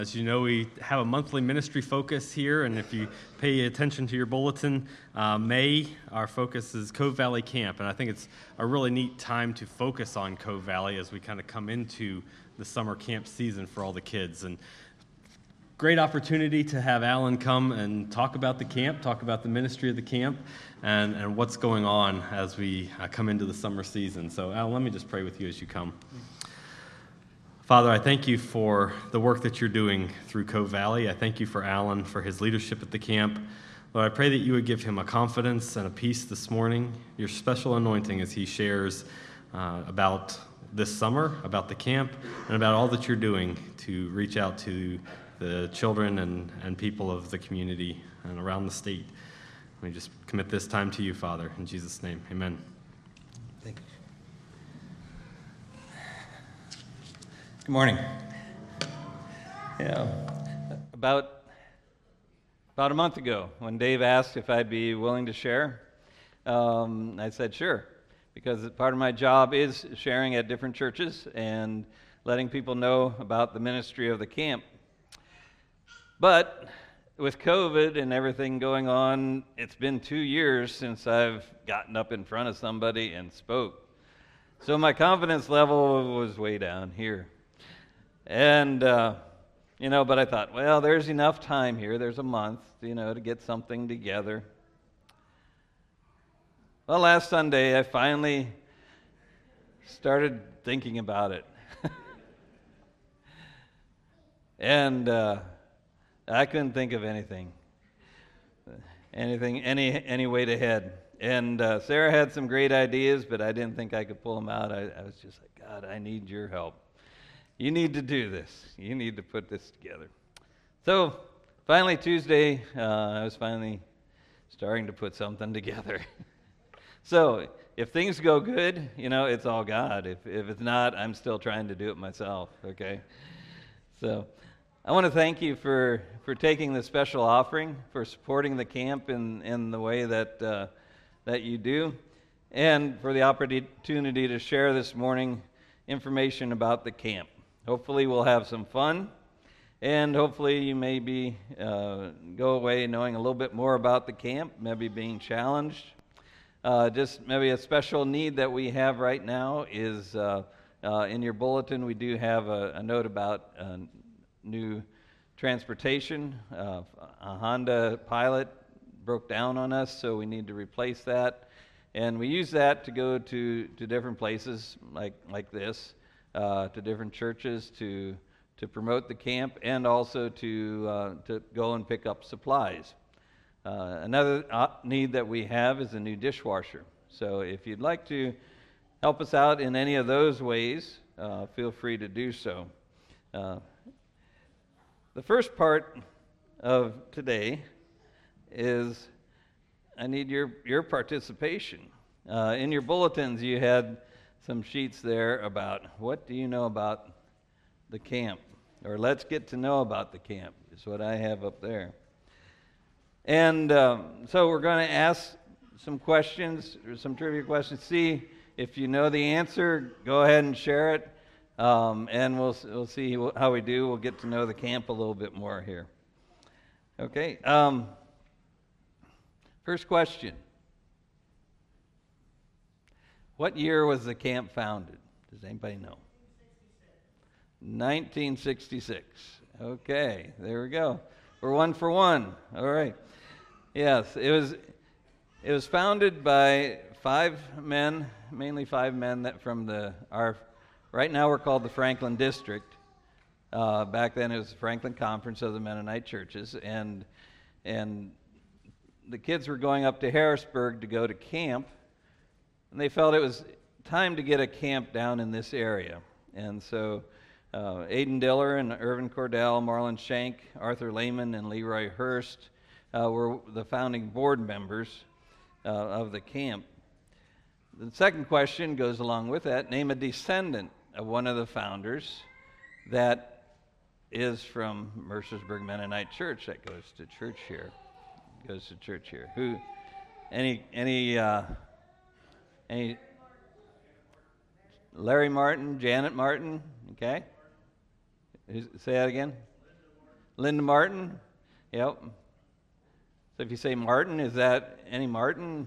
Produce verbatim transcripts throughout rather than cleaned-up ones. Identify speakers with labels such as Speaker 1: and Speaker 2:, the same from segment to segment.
Speaker 1: As you know, we have a monthly ministry focus here, and if you pay attention to your bulletin, uh, May, our focus is Cove Valley Camp, and I think it's a really neat time to focus on Cove Valley as we kind of come into the summer camp season for all the kids. And great opportunity to have Alan come and talk about the camp, talk about the ministry of the camp, and, and what's going on as we uh, come into the summer season. So, Alan, let me just pray with you as you come. Father, I thank you for the work that you're doing through Cove Valley. I thank you for Alan, for his leadership at the camp. Lord, I pray that you would give him a confidence and a peace this morning, your special anointing as he shares uh, about this summer, about the camp, and about all that you're doing to reach out to the children and, and people of the community and around the state. We just commit this time to you, Father, in Jesus' name, amen.
Speaker 2: Thank you. Good morning. Yeah, about about a month ago, when Dave asked if I'd be willing to share, um, I said sure, because part of my job is sharing at different churches and letting people know about the ministry of the camp. But with COVID and everything going on, it's been two years since I've gotten up in front of somebody and spoke. So my confidence level was way down here. And, uh, you know, but I thought, well, there's enough time here. There's a month, you know, to get something together. Well, last Sunday, I finally started thinking about it. and uh, I couldn't think of anything, anything, any, any way to head. And uh, Sarah had some great ideas, but I didn't think I could pull them out. I, I was just like, God, I need your help. You need to do this. You need to put this together. So finally Tuesday, uh, I was finally starting to put something together. So if things go good, you know, it's all God. If if it's not, I'm still trying to do it myself, okay? So I want to thank you for, for taking the special offering, for supporting the camp in, in the way that uh, that you do, and for the opportunity to share this morning information about the camp. Hopefully we'll have some fun, and hopefully you maybe uh, go away knowing a little bit more about the camp, maybe being challenged. Uh, just maybe a special need that we have right now is uh, uh, in your bulletin we do have a, a note about uh, new transportation. Uh, a Honda Pilot broke down on us, so we need to replace that. And we use that to go to, to different places like like this. Uh, to different churches to to promote the camp, and also to uh, to go and pick up supplies. Uh, another uh, need that we have is a new dishwasher. So if you'd like to help us out in any of those ways, uh, feel free to do so. Uh, the first part of today is I need your your participation. Uh, in your bulletins, you had some sheets there about what do you know about the camp, or let's get to know about the camp is what I have up there. And um, so we're going to ask some questions, or some trivia questions. See if you know the answer, go ahead and share it, um, and we'll we'll see how we do. We'll get to know the camp a little bit more here. Okay. Um, first question. What year was the camp founded? Does anybody know? nineteen sixty-six. Okay, there we go. We're one for one. All right. Yes, it was it was founded by five men, mainly five men that from the our right now we're called the Franklin District. Uh, back then it was the Franklin Conference of the Mennonite Churches, and and the kids were going up to Harrisburg to go to camp. And they felt it was time to get a camp down in this area. And so uh, Aidan Diller and Irvin Cordell, Marlon Shank, Arthur Lehman, and Leroy Hurst uh, were the founding board members uh, of the camp. The second question goes along with that. Name a descendant of one of the founders that is from Mercersburg Mennonite Church that goes to church here. Goes to church here. Who? Any? Any? Uh, any? Larry Martin, Janet Martin. Okay. Say that again. Linda Martin. Yep. So if you say Martin, is that any Martin?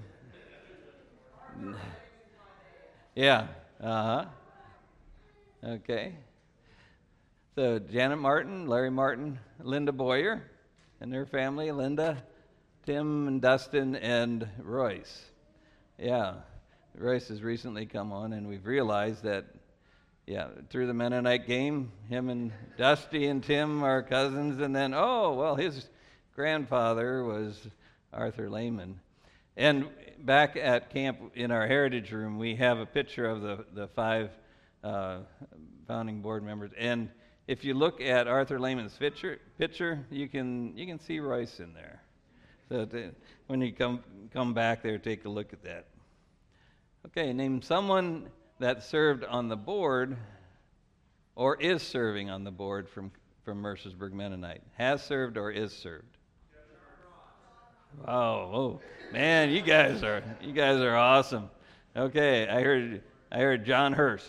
Speaker 2: Yeah. Uh-huh. Okay. So Janet Martin, Larry Martin, Linda Boyer, and their family, Linda, Tim and Dustin, and Royce. Yeah. Royce has recently come on, and we've realized that, yeah, through the Mennonite game, him and Dusty and Tim are cousins, and then, oh, well, his grandfather was Arthur Lehman. And back at camp in our heritage room, we have a picture of the, the five uh, founding board members. And if you look at Arthur Lehman's picture, picture you can you can see Royce in there. So to, when you come come back there, take a look at that. Okay, name someone that served on the board or is serving on the board from, from Mercersburg Mennonite. Has served or is served. Oh, oh, man, you guys are you guys are awesome. Okay, I heard I heard John Hurst,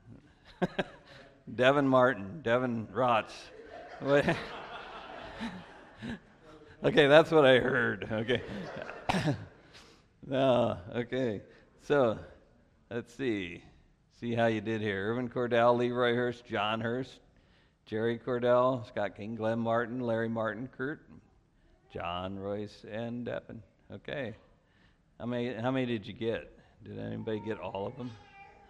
Speaker 2: Devin Martin, Devin Rotz. What? Okay, that's what I heard. Okay. No, okay. So, let's see. See how you did here. Irvin Cordell, Leroy Hurst, John Hurst, Jerry Cordell, Scott King, Glenn Martin, Larry Martin, Kurt, John, Royce, and Devin. Okay. How many, how many did you get? Did anybody get all of them?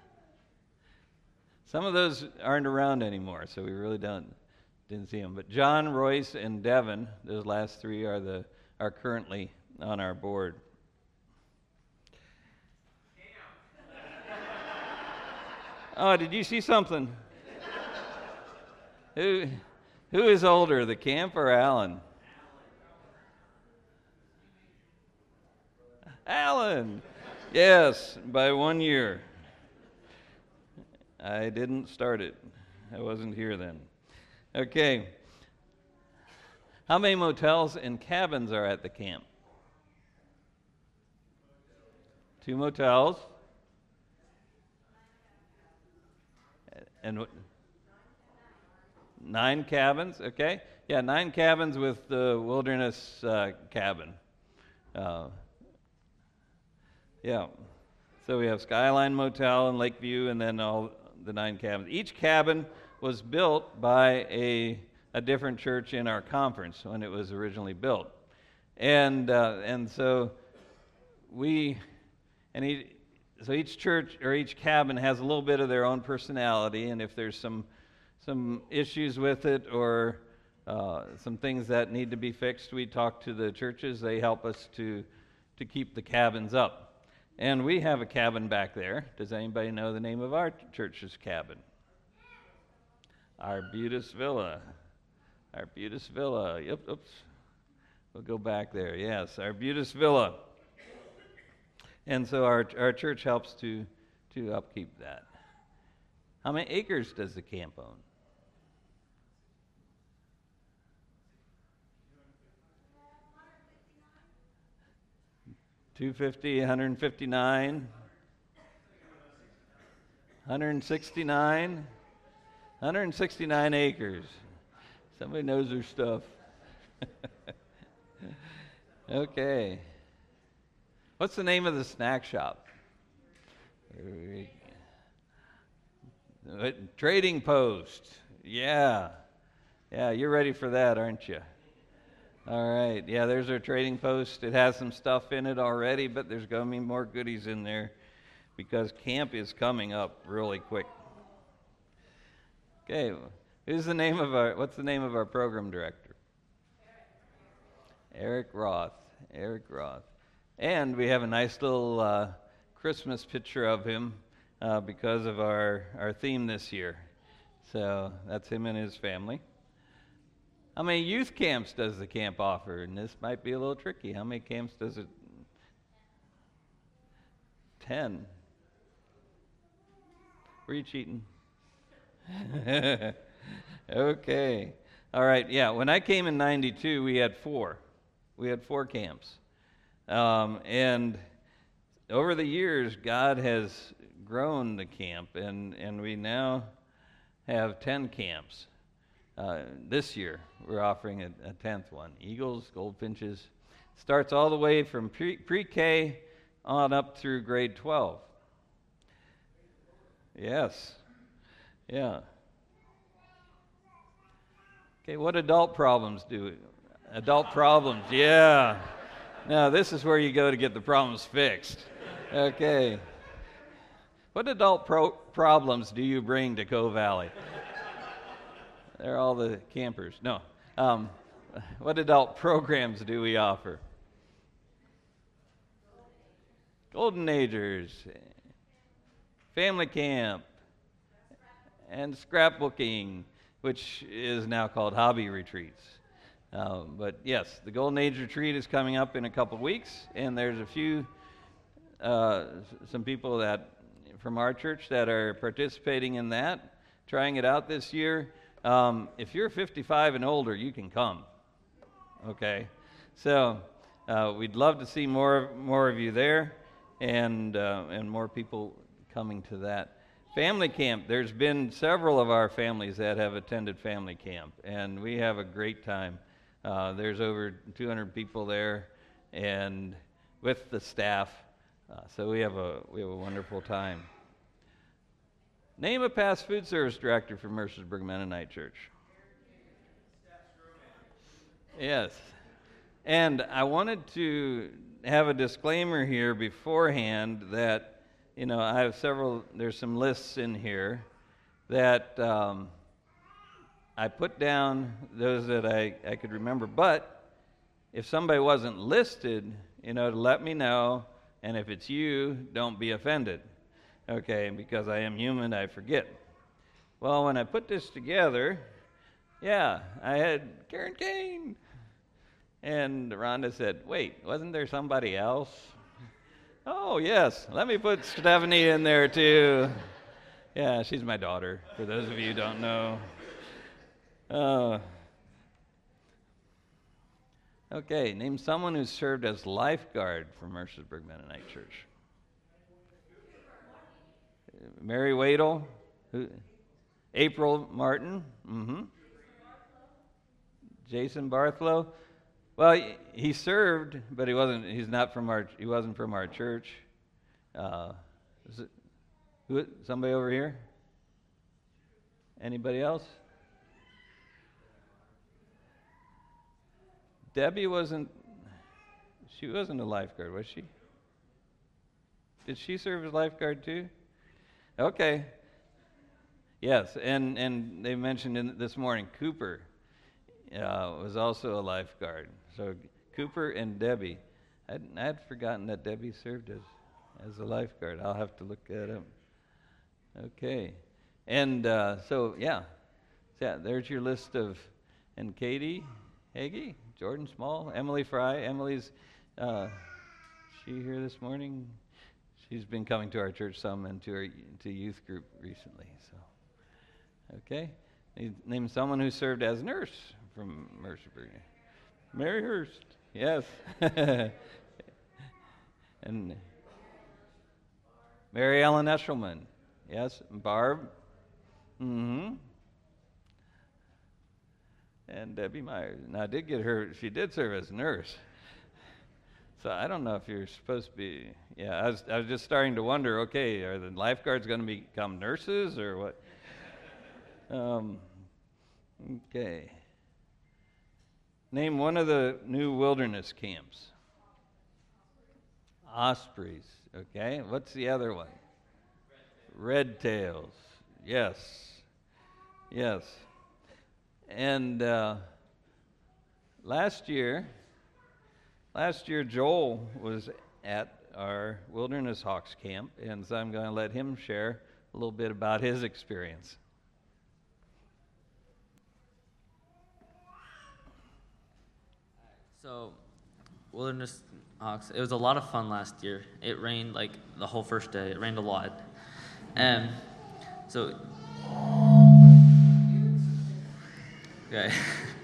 Speaker 2: Some of those aren't around anymore, so we really don't didn't see them. But John, Royce, and Devin, those last three are the are currently on our board. Oh, did you see something? who who is older, the camp or Alan? Alan, yes, by one year. I didn't start it. I wasn't here then. Okay. How many motels and cabins are at the camp? Two motels. And what? Nine cabins, okay. Yeah, nine cabins with the wilderness uh, cabin. Uh, Yeah, so we have Skyline Motel and Lakeview, and then all the nine cabins. Each cabin was built by a a different church in our conference when it was originally built, and uh, and so we and he, so each church or each cabin has a little bit of their own personality, and if there's some some issues with it or uh, some things that need to be fixed, we talk to the churches. They help us to to keep the cabins up. And we have a cabin back there. Does anybody know the name of our church's cabin? Arbutus Villa. Arbutus Villa. Yep, oops. We'll go back there. Yes, Arbutus Villa. And so our our church helps to to upkeep that. How many acres does the camp own? two hundred fifty, one hundred fifty-nine, one hundred sixty-nine, one hundred sixty-nine acres. Somebody knows their stuff. Okay. What's the name of the snack shop? Trading Post. Yeah. Yeah, you're ready for that, aren't you? All right. Yeah, there's our Trading Post. It has some stuff in it already, but there's going to be more goodies in there because camp is coming up really quick. Okay. Who's the name of our, what's the name of our program director? Eric Roth. Eric Roth. And we have a nice little uh, Christmas picture of him uh, because of our, our theme this year. So that's him and his family. How many youth camps does the camp offer? And this might be a little tricky. How many camps does it? Ten. Were you cheating? Okay. All right. Yeah. When I came in ninety-two, we had four. We had four camps. Um, and over the years, God has grown the camp, and, and we now have ten camps. Uh, this year, we're offering a, a tenth one. Eagles, goldfinches. Starts all the way from pre- pre-K on up through grade twelve. Yes. Yeah. Okay, what adult problems do? Adult problems, yeah. Now, this is where you go to get the problems fixed. Okay. What adult pro- problems do you bring to Cove Valley? They're all the campers. No. Um, what adult programs do we offer? Golden Agers, family camp, and scrapbooking, which is now called hobby retreats. Uh, but yes, the Golden Age retreat is coming up in a couple of weeks, and there's a few, uh, some people that from our church that are participating in that, trying it out this year. Um, if you're fifty-five and older, you can come. Okay, so uh, we'd love to see more more of you there, and uh, and more people coming to that. Family camp, there's been several of our families that have attended family camp, and we have a great time. Uh, there's over two hundred people there, and with the staff, uh, so we have a we have a wonderful time. Name a past food service director for Mercersburg Mennonite Church. Yes, and I wanted to have a disclaimer here beforehand that, you know, I have several, there's some lists in here that um, I put down those that I, I could remember, but if somebody wasn't listed, you know, to let me know, and if it's you, don't be offended, okay, because I am human, I forget. Well, when I put this together, yeah, I had Karen Kane, and Rhonda said, wait, wasn't there somebody else? Oh, yes, let me put Stephanie in there, too. Yeah, she's my daughter, for those of you who don't know. Uh, okay, name someone who served as lifeguard for Mercersburg Mennonite Church. Mary Wadle, who? April Martin, mm-hmm. Jason Barthlow. Well, he, he served, but he wasn't. He's not from our. He wasn't from our church. Uh, is it, who? Somebody over here? Anybody else? Debbie wasn't. She wasn't a lifeguard, was she? Did she serve as lifeguard too? Okay. Yes, and and they mentioned in this morning Cooper uh, was also a lifeguard. So Cooper and Debbie. I'd, I'd forgotten that Debbie served as as a lifeguard. I'll have to look that up. Okay, and uh, so yeah, yeah. There's your list of, and Katie Hagee, Jordan Small, Emily Fry. Emily's uh, she here this morning? She's been coming to our church some and to our to youth group recently. So, okay, name someone who served as nurse from Mercersburg. Mary Hurst, yes. And Mary Ellen Eshelman, yes. Barb, mm-hmm. And Debbie Myers. Now, I did get her, she did serve as a nurse. So I don't know if you're supposed to be, yeah, I was, I was just starting to wonder, okay, are the lifeguards going to become nurses or what? Um, okay. Name one of the new wilderness camps. Ospreys, okay. What's the other one? Red Tails, yes, yes. And uh, last year, last year Joel was at our Wilderness Hawks camp, and so I'm going to let him share a little bit about his experience.
Speaker 3: So, Wilderness Hawks, it was a lot of fun last year. It rained like the whole first day. It rained a lot. And so, okay.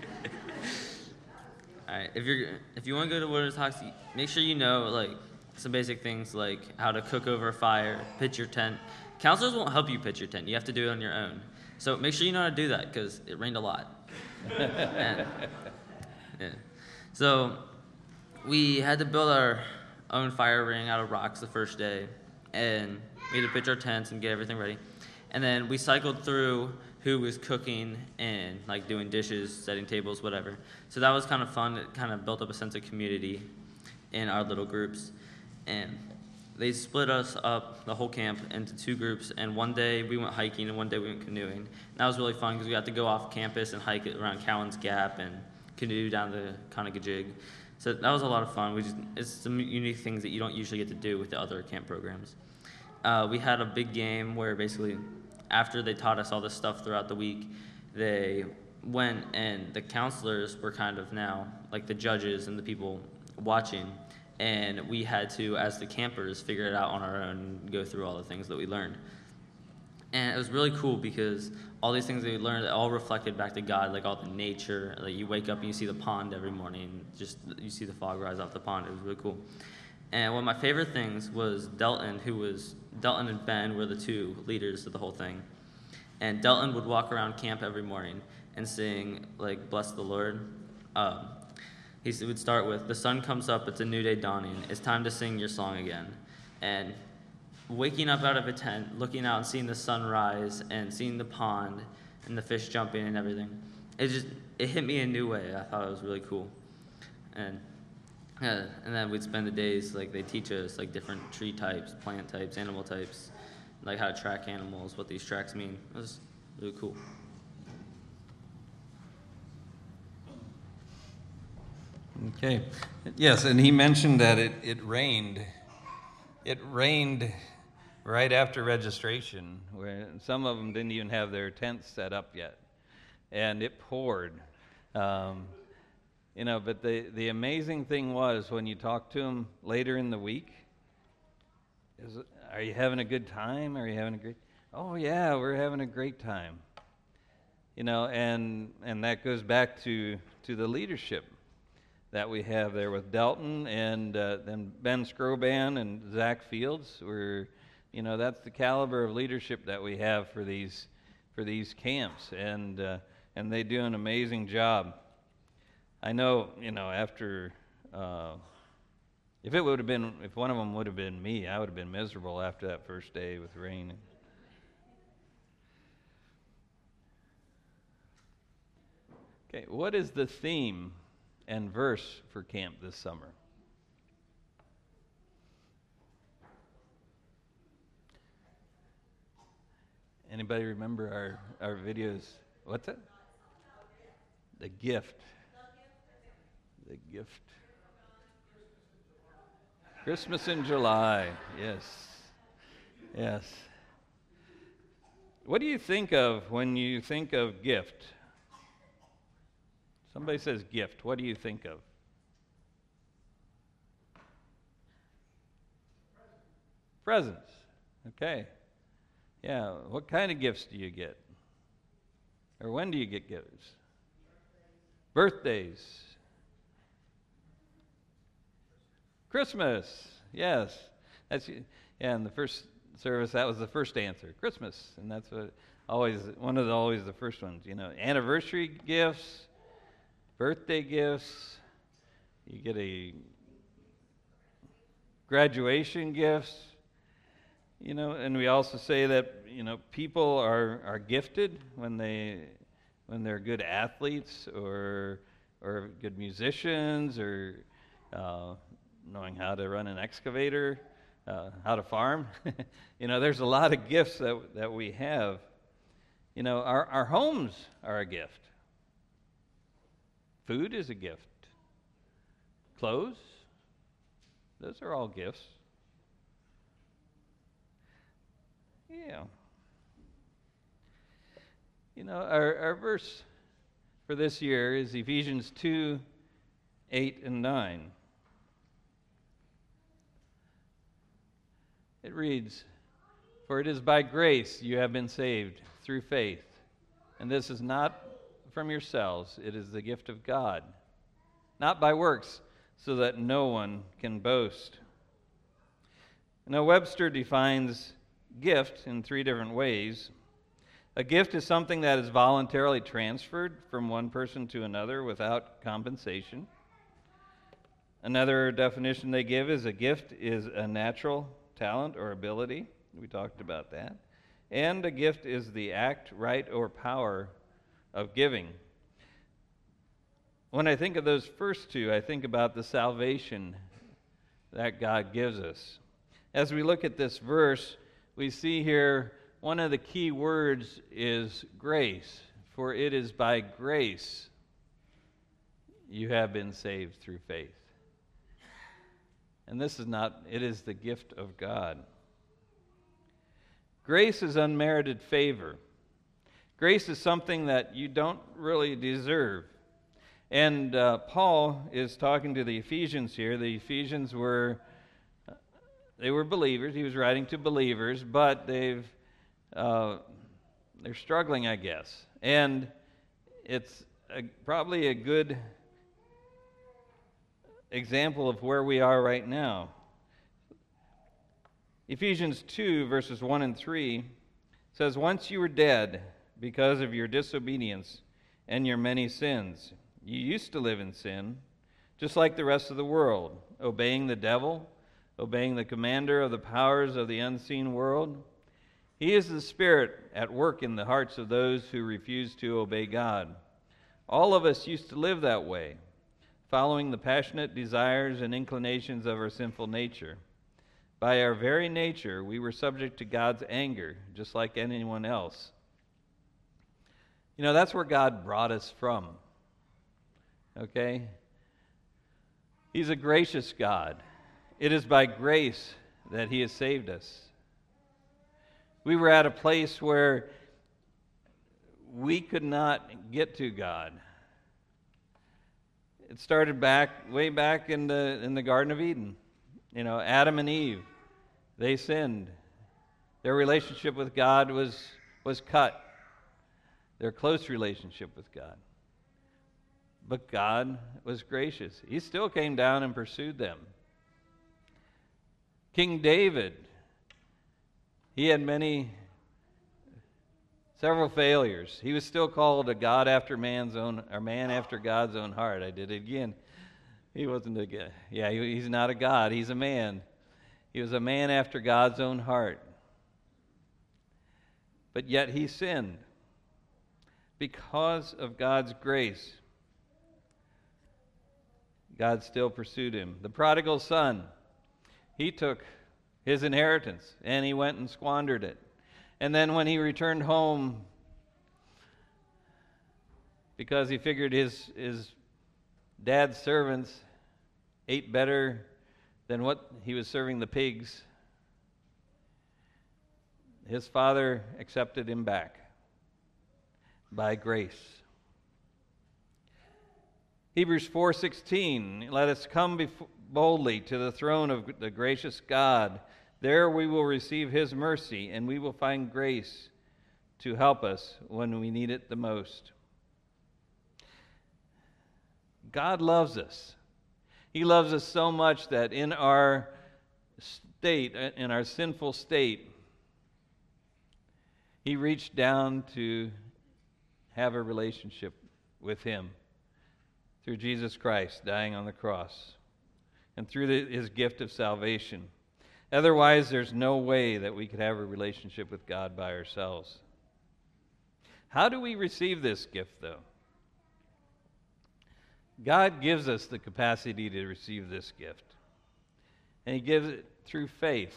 Speaker 3: All right, if you're if you want to go to Wilderness Hawks, make sure you know like some basic things like how to cook over a fire, pitch your tent. Counselors won't help you pitch your tent. You have to do it on your own. So make sure you know how to do that because it rained a lot. And, yeah. So we had to build our own fire ring out of rocks the first day, and we had to pitch our tents and get everything ready. And then we cycled through who was cooking and like doing dishes, setting tables, whatever. So that was kind of fun. It kind of built up a sense of community in our little groups. And they split us up, the whole camp, into two groups. And one day we went hiking and one day we went canoeing. And that was really fun because we got to go off campus and hike around Cowan's Gap and canoe down the Conococheague. So that was a lot of fun. We just, it's some unique things that you don't usually get to do with the other camp programs. Uh, we had a big game where basically after they taught us all this stuff throughout the week, they went and the counselors were kind of now like the judges and the people watching, and we had to, as the campers, figure it out on our own and go through all the things that we learned. And it was really cool because all these things that we learned, it all reflected back to God, like all the nature. Like you wake up and you see the pond every morning, just you see the fog rise off the pond. It was really cool. And one of my favorite things was Delton, who was, Delton and Ben were the two leaders of the whole thing. And Delton would walk around camp every morning and sing, like, Bless the Lord. Um, he would start with, the sun comes up, it's a new day dawning, it's time to sing your song again. And waking up out of a tent, looking out and seeing the sun rise and seeing the pond and the fish jumping and everything, it just, it hit me a new way. I thought it was really cool. And Yeah, and then we'd spend the days, like, they teach us, like, different tree types, plant types, animal types, like how to track animals, what these tracks mean. It was really cool.
Speaker 2: Okay. Yes, and he mentioned that it, it rained. It rained right after registration, where some of them didn't even have their tents set up yet. And it poured. Um, You know, but the, the amazing thing was when you talk to them later in the week, is, are you having a good time? Are you having a great, oh yeah, we're having a great time. You know, and and that goes back to, to the leadership that we have there with Delton and uh, then Ben Scroban and Zach Fields. We're, you know, that's the caliber of leadership that we have for these for these camps, and uh, and they do an amazing job. I know, you know, after, uh, if it would have been, if one of them would have been me, I would have been miserable after that first day with rain. Okay, what is the theme and verse for camp this summer? Anybody remember our, our videos? What's it? The gift. The gift. Christmas in July. Yes. Yes. What do you think of when you think of gift? Somebody says gift. What do you think of? Presents. Okay. Yeah. What kind of gifts do you get? Or when do you get gifts? Birthdays. Christmas, yes. That's yeah. In the first service, that was the first answer. Christmas, and that's what always one of the always the first ones. You know, anniversary gifts, birthday gifts. You get a graduation gifts. You know, and we also say that you know people are are gifted when they when they're good athletes or or good musicians or. Uh, knowing how to run an excavator, uh, how to farm. You know, there's a lot of gifts that that we have. You know, our, our homes are a gift. Food is a gift. Clothes, those are all gifts. Yeah. You know, our, our verse for this year is Ephesians two, eight, and nine. It reads, "For it is by grace you have been saved through faith, and this is not from yourselves, it is the gift of God, not by works, so that no one can boast." Now, Webster defines gift in three different ways. A gift is something that is voluntarily transferred from one person to another without compensation. Another definition they give is a gift is a natural talent or ability. We talked about that. And a gift is the act, right, or power of giving. When I think of those first two, I think about the salvation that God gives us. As we look at this verse, we see here one of the key words is grace. For it is by grace you have been saved through faith. And this is not, it is the gift of God. Grace is unmerited favor. Grace is something that you don't really deserve. And uh, Paul is talking to the Ephesians here. The Ephesians were, they were believers. He was writing to believers, but they've, uh, they're struggling, I guess. And it's a, probably a good example of where we are right now. Ephesians two, verses one and three says, "Once you were dead because of your disobedience and your many sins. You used to live in sin, just like the rest of the world, obeying the devil, obeying the commander of the powers of the unseen world. He is the spirit at work in the hearts of those who refuse to obey God. All of us used to live that way, following the passionate desires and inclinations of our sinful nature. By our very nature, we were subject to God's anger, just like anyone else." You know, that's where God brought us from. Okay? He's a gracious God. It is by grace that He has saved us. We were at a place where we could not get to God. It started back, way back in the in the Garden of Eden. You know, Adam and Eve, they sinned. Their relationship with God was was cut. Their close relationship with God. But God was gracious. He still came down and pursued them. King David, he had many, several failures. He was still called a God after man's own, or man after God's own heart. I did it again. He wasn't a God. Yeah, he, he's not a God. He's a man. He was a man after God's own heart. But yet he sinned. Because of God's grace, God still pursued him. The prodigal son, he took his inheritance and he went and squandered it. And then when he returned home, because he figured his, his dad's servants ate better than what he was serving the pigs, his father accepted him back by grace. Hebrews four sixteen, "Let us come befo- boldly to the throne of the gracious God. There we will receive His mercy, and we will find grace to help us when we need it the most." God loves us. He loves us so much that in our state, in our sinful state, He reached down to have a relationship with Him through Jesus Christ dying on the cross and through the, His gift of salvation. Otherwise, there's no way that we could have a relationship with God by ourselves. How do we receive this gift, though? God gives us the capacity to receive this gift, and He gives it through faith.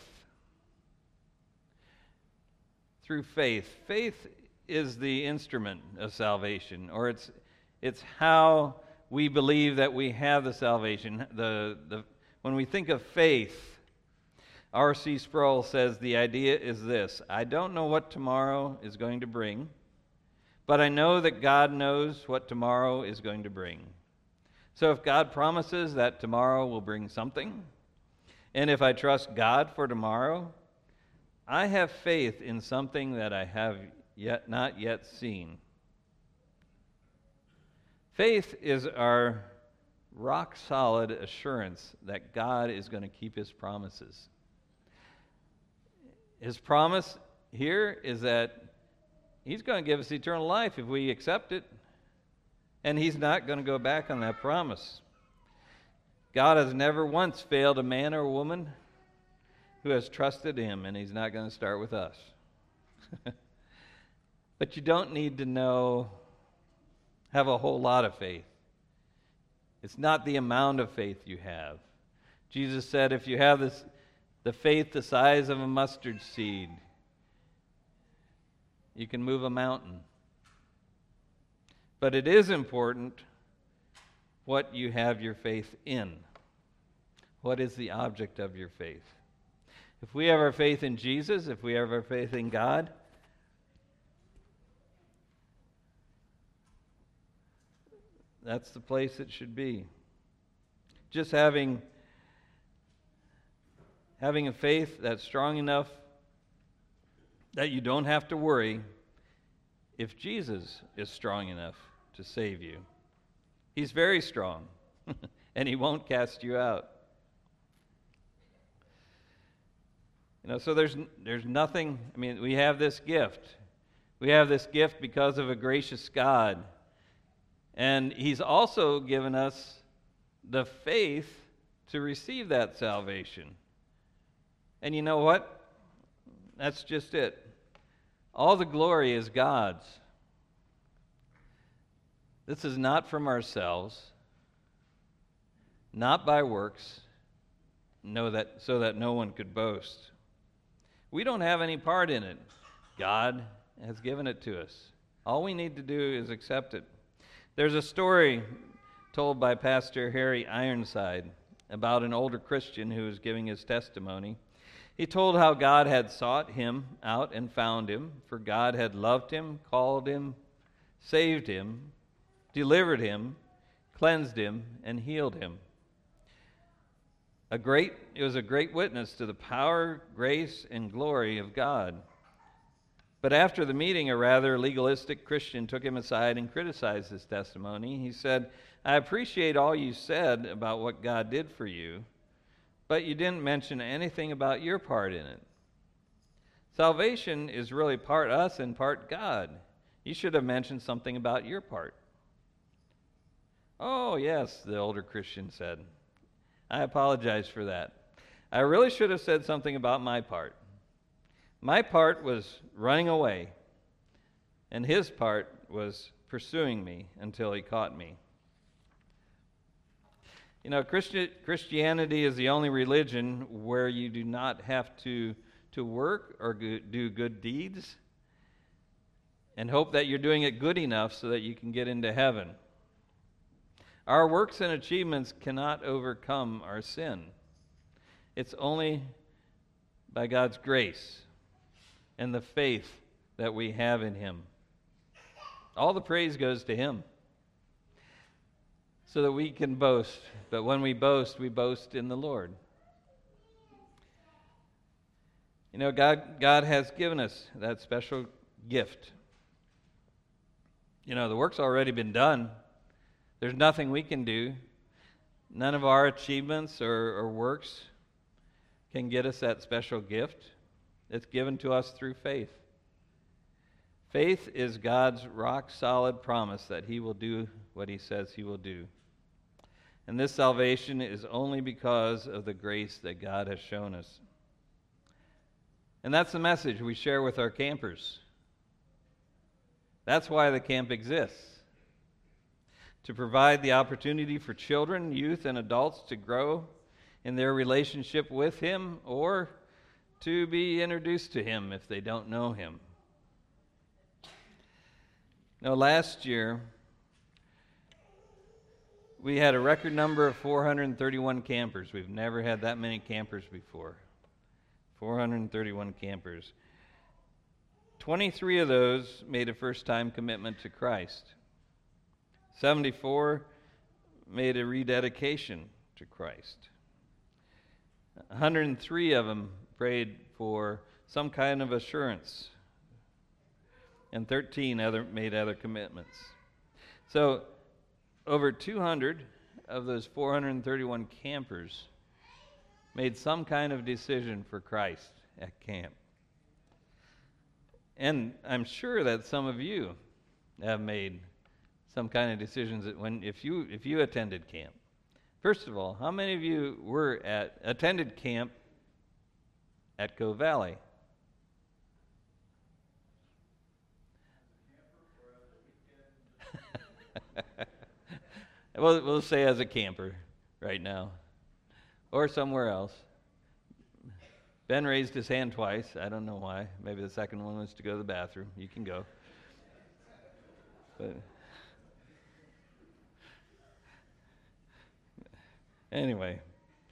Speaker 2: Through faith. Faith is the instrument of salvation, or it's it's how we believe that we have the salvation. The the when we think of faith, R C Sproul says the idea is this: I don't know what tomorrow is going to bring, but I know that God knows what tomorrow is going to bring. So if God promises that tomorrow will bring something, and if I trust God for tomorrow, I have faith in something that I have yet not yet seen. Faith is our rock-solid assurance that God is going to keep His promises. His promise here is that He's going to give us eternal life if we accept it. And He's not going to go back on that promise. God has never once failed a man or a woman who has trusted Him, and He's not going to start with us. But you don't need to know, have a whole lot of faith. It's not the amount of faith you have. Jesus said, if you have this, the faith the size of a mustard seed, you can move a mountain. But it is important what you have your faith in. What is the object of your faith? If we have our faith in Jesus, if we have our faith in God, that's the place it should be. Just having, having a faith that's strong enough that you don't have to worry if Jesus is strong enough to save you. He's very strong, and He won't cast you out. You know, so there's there's nothing, I mean, we have this gift. We have this gift because of a gracious God. And He's also given us the faith to receive that salvation. And you know what? That's just it. All the glory is God's. This is not from ourselves, not by works, know that, so that no one could boast. We don't have any part in it. God has given it to us. All we need to do is accept it. There's a story told by Pastor Harry Ironside about an older Christian who was giving his testimony. He told how God had sought him out and found him, for God had loved him, called him, saved him, delivered him, cleansed him, and healed him. A great, it was a great witness to the power, grace, and glory of God. But after the meeting, a rather legalistic Christian took him aside and criticized his testimony. He said, I appreciate all you said about what God did for you, but you didn't mention anything about your part in it. Salvation is really part us and part God. You should have mentioned something about your part. Oh, yes, the older Christian said. I apologize for that. I really should have said something about my part. My part was running away, and his part was pursuing me until he caught me. You know, Christi- Christianity is the only religion where you do not have to, to work or go- do good deeds and hope that you're doing it good enough so that you can get into heaven. Our works and achievements cannot overcome our sin. It's only by God's grace and the faith that we have in Him. All the praise goes to Him so that we can boast. But when we boast, we boast in the Lord. You know, God, God has given us that special gift. You know, the work's already been done. There's nothing we can do. None of our achievements or, or works can get us that special gift. It's given to us through faith. Faith is God's rock-solid promise that He will do what He says He will do. And this salvation is only because of the grace that God has shown us. And that's the message we share with our campers. That's why the camp exists. To provide the opportunity for children, youth, and adults to grow in their relationship with Him, or to be introduced to Him if they don't know Him. Now, last year, we had a record number of four hundred thirty-one campers. We've never had that many campers before. four hundred thirty-one campers. twenty-three of those made a first-time commitment to Christ. seventy-four made a rededication to Christ. one hundred three of them prayed for some kind of assurance. And thirteen other made other commitments. So over two hundred of those four hundred thirty-one campers made some kind of decision for Christ at camp. and I'm sure that some of you have made some kind of decisions that when if you if you attended camp. First of all, how many of you were at attended camp at Cove Valley? We'll, we'll say as a camper right now, or somewhere else. Ben raised his hand twice. I don't know why. Maybe the second one was to go to the bathroom. You can go. But anyway,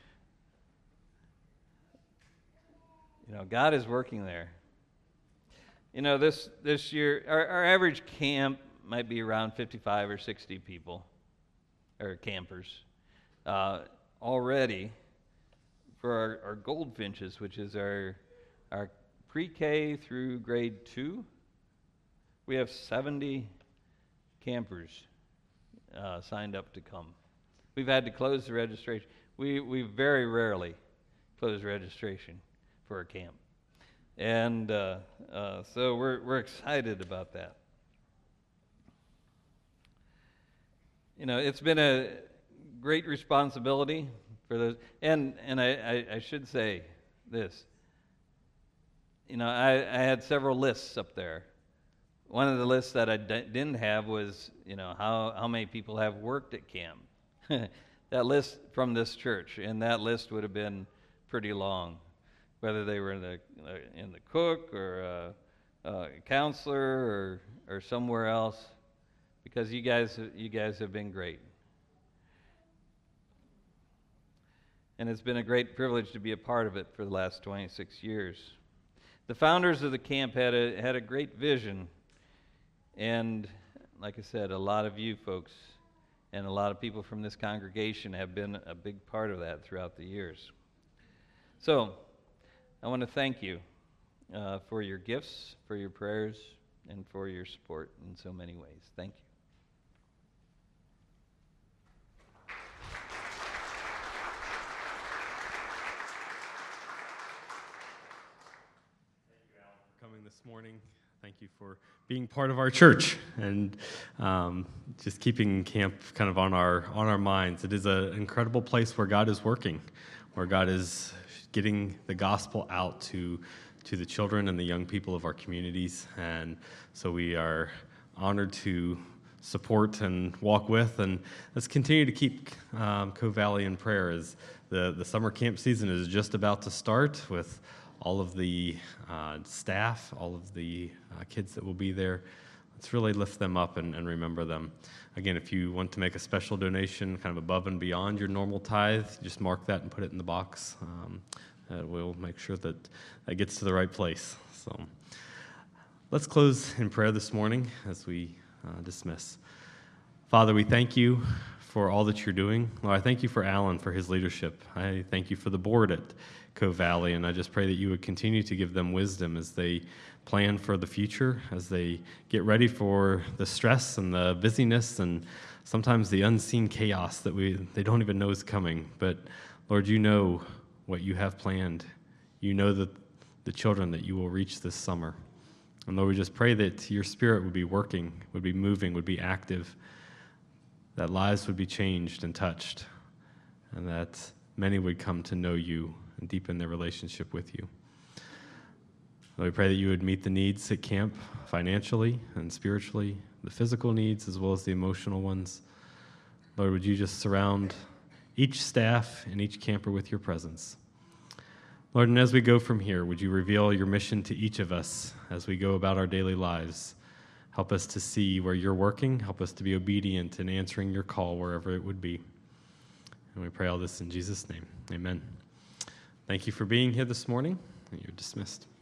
Speaker 2: you know, God is working there. You know, this this year, our, our average camp might be around fifty-five or sixty people, or campers. Uh, already, for our, our Goldfinches, which is our our pre-K through grade two, we have seventy campers uh, signed up to come. We've had to close the registration. We we very rarely close registration for a camp, and uh, uh, so we're we're excited about that. You know, it's been a great responsibility for those, and and I, I, I should say this. You know, I, I had several lists up there. One of the lists that I d- didn't have was, you know, how, how many people have worked at camp. That list from this church, and that list would have been pretty long, whether they were in the in the cook or a, a counselor or or somewhere else. Because you guys, you guys have been great. And it's been a great privilege to be a part of it for the last twenty-six years. The founders of the camp had a, had a great vision. And like I said, a lot of you folks and a lot of people from this congregation have been a big part of that throughout the years. So, I want to thank you uh, for your gifts, for your prayers, and for your support in so many ways. Thank you.
Speaker 1: Coming this morning. Thank you for being part of our church and um, just keeping camp kind of on our on our minds. It is an incredible place where God is working, where God is getting the gospel out to to the children and the young people of our communities. And so we are honored to support and walk with, and let's continue to keep um, Cove Valley in prayer as the, the summer camp season is just about to start with all of the uh, staff, all of the uh, kids that will be there. Let's really lift them up and, and remember them. Again, if you want to make a special donation kind of above and beyond your normal tithe, just mark that and put it in the box. Um, uh, we'll make sure that that gets to the right place. So let's close in prayer this morning as we uh, dismiss. Father, we thank you for all that you're doing. Lord, I thank you for Alan, for his leadership. I thank you for the board at Cove Valley, and I just pray that you would continue to give them wisdom as they plan for the future, as they get ready for the stress and the busyness and sometimes the unseen chaos that we they don't even know is coming. But Lord, you know what you have planned. You know that the children that you will reach this summer. And Lord, we just pray that your spirit would be working, would be moving, would be active, that lives would be changed and touched, and that many would come to know you and deepen their relationship with you. Lord, we pray that you would meet the needs at camp financially and spiritually, the physical needs as well as the emotional ones. Lord, would you just surround each staff and each camper with your presence. Lord, and as we go from here, would you reveal your mission to each of us as we go about our daily lives? Help us to see where you're working. Help us to be obedient in answering your call wherever it would be. And we pray all this in Jesus' name. Amen. Thank you for being here this morning. You're dismissed.